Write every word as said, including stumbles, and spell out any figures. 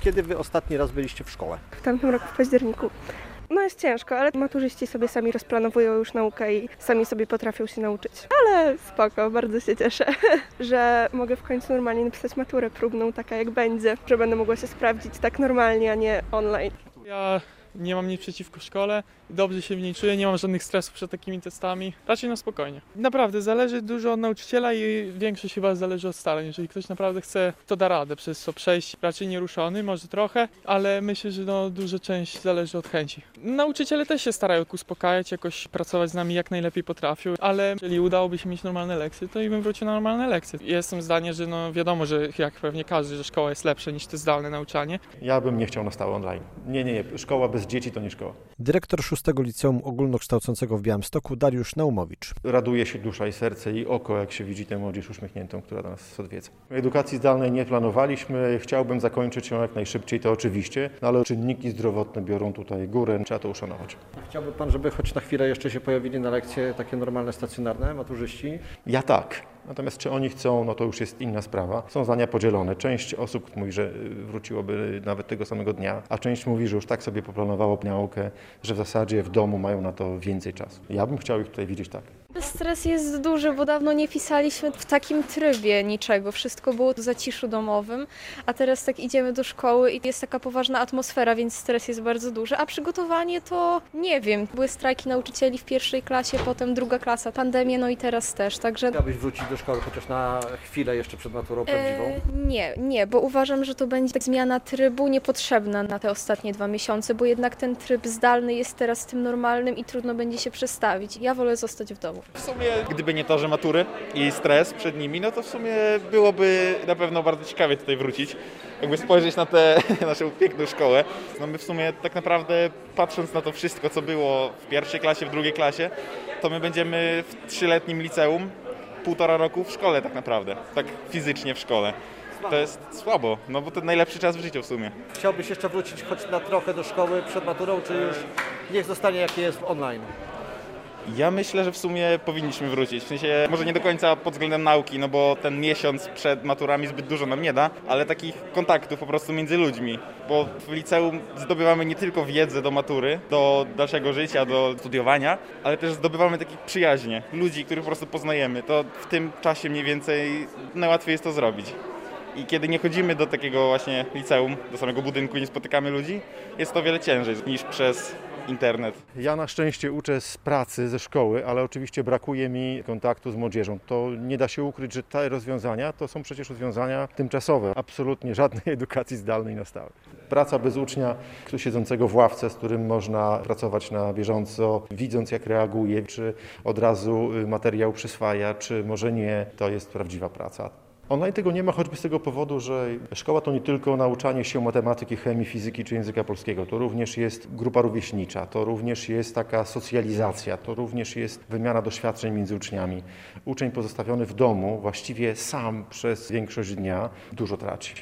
Kiedy wy ostatni raz byliście w szkole? W tamtym roku w październiku. No jest ciężko, ale maturzyści sobie sami rozplanowują już naukę i sami sobie potrafią się nauczyć. Ale spoko, bardzo się cieszę, że mogę w końcu normalnie napisać maturę próbną, taka jak będzie, że będę mogła się sprawdzić tak normalnie, a nie online. Ja nie mam nic przeciwko szkole, dobrze się w niej czuję, nie mam żadnych stresów przed takimi testami, raczej na spokojnie. Naprawdę zależy dużo od nauczyciela i większość chyba zależy od starań. Jeżeli ktoś naprawdę chce, to da radę przez to przejść raczej nieruszony, może trochę, ale myślę, że no, duża część zależy od chęci. Nauczyciele też się starają uspokajać, jakoś pracować z nami jak najlepiej potrafią, ale jeżeli udałoby się mieć normalne lekcje, to i bym wrócił na normalne lekcje. Jestem zdania, że no wiadomo, że jak pewnie każdy, że szkoła jest lepsza niż to zdalne nauczanie. Ja bym nie chciał na stałe online. Nie, nie, nie. Szkoła bez dzieci to nie szkoła. Dyrektor szóstego Liceum Ogólnokształcącego w Białymstoku Dariusz Naumowicz. Raduje się dusza i serce i oko, jak się widzi tę młodzież uśmiechniętą, która nas odwiedza. Edukacji zdalnej nie planowaliśmy. Chciałbym zakończyć ją jak najszybciej, to oczywiście, no ale czynniki zdrowotne biorą tutaj górę. Trzeba to uszanować. Chciałby pan, żeby choć na chwilę jeszcze się pojawili na lekcje takie normalne, stacjonarne maturzyści? Ja tak. Natomiast czy oni chcą, no to już jest inna sprawa. Są zdania podzielone. Część osób mówi, że wróciłoby nawet tego samego dnia, a część mówi, że już tak sobie poplanowało naukę, że w zasadzie w domu mają na to więcej czasu. Ja bym chciał ich tutaj widzieć tak. Stres jest duży, bo dawno nie pisaliśmy w takim trybie niczego. Wszystko było w zaciszu domowym, a teraz tak idziemy do szkoły i jest taka poważna atmosfera, więc stres jest bardzo duży. A przygotowanie to nie wiem. Były strajki nauczycieli w pierwszej klasie, potem druga klasa, pandemia, no i teraz też. Także Chciałbyś wrócić do szkoły chociaż na chwilę jeszcze przed maturą prawdziwą? E, nie, nie, bo uważam, że to będzie zmiana trybu niepotrzebna na te ostatnie dwa miesiące, bo jednak ten tryb zdalny jest teraz tym normalnym i trudno będzie się przestawić. Ja wolę zostać w domu. W sumie, gdyby nie to, że matury i stres przed nimi, no to w sumie byłoby na pewno bardzo ciekawie tutaj wrócić. Jakby spojrzeć na tę naszą piękną szkołę. No my w sumie tak naprawdę patrząc na to wszystko, co było w pierwszej klasie, w drugiej klasie, to my będziemy w trzyletnim liceum półtora roku w szkole tak naprawdę, tak fizycznie w szkole. To jest słabo, no bo to najlepszy czas w życiu w sumie. Chciałbyś jeszcze wrócić choć na trochę do szkoły przed maturą, czy już niech zostanie jak jest online? Ja myślę, że w sumie powinniśmy wrócić, w sensie może nie do końca pod względem nauki, no bo ten miesiąc przed maturami zbyt dużo nam nie da, ale takich kontaktów po prostu między ludźmi, bo w liceum zdobywamy nie tylko wiedzę do matury, do dalszego życia, do studiowania, ale też zdobywamy takich przyjaźnie, ludzi, których po prostu poznajemy. To w tym czasie mniej więcej najłatwiej jest to zrobić. I kiedy nie chodzimy do takiego właśnie liceum, do samego budynku i nie spotykamy ludzi, jest to o wiele ciężej niż przez internet. Ja na szczęście uczę z pracy, ze szkoły, ale oczywiście brakuje mi kontaktu z młodzieżą. To nie da się ukryć, że te rozwiązania to są przecież rozwiązania tymczasowe. Absolutnie żadnej edukacji zdalnej na stałe. Praca bez ucznia, siedzącego w ławce, z którym można pracować na bieżąco, widząc jak reaguje, czy od razu materiał przyswaja, czy może nie, to jest prawdziwa praca. Online tego nie ma choćby z tego powodu, że szkoła to nie tylko nauczanie się matematyki, chemii, fizyki czy języka polskiego. To również jest grupa rówieśnicza, to również jest taka socjalizacja, to również jest wymiana doświadczeń między uczniami. Uczeń pozostawiony w domu właściwie sam przez większość dnia dużo traci.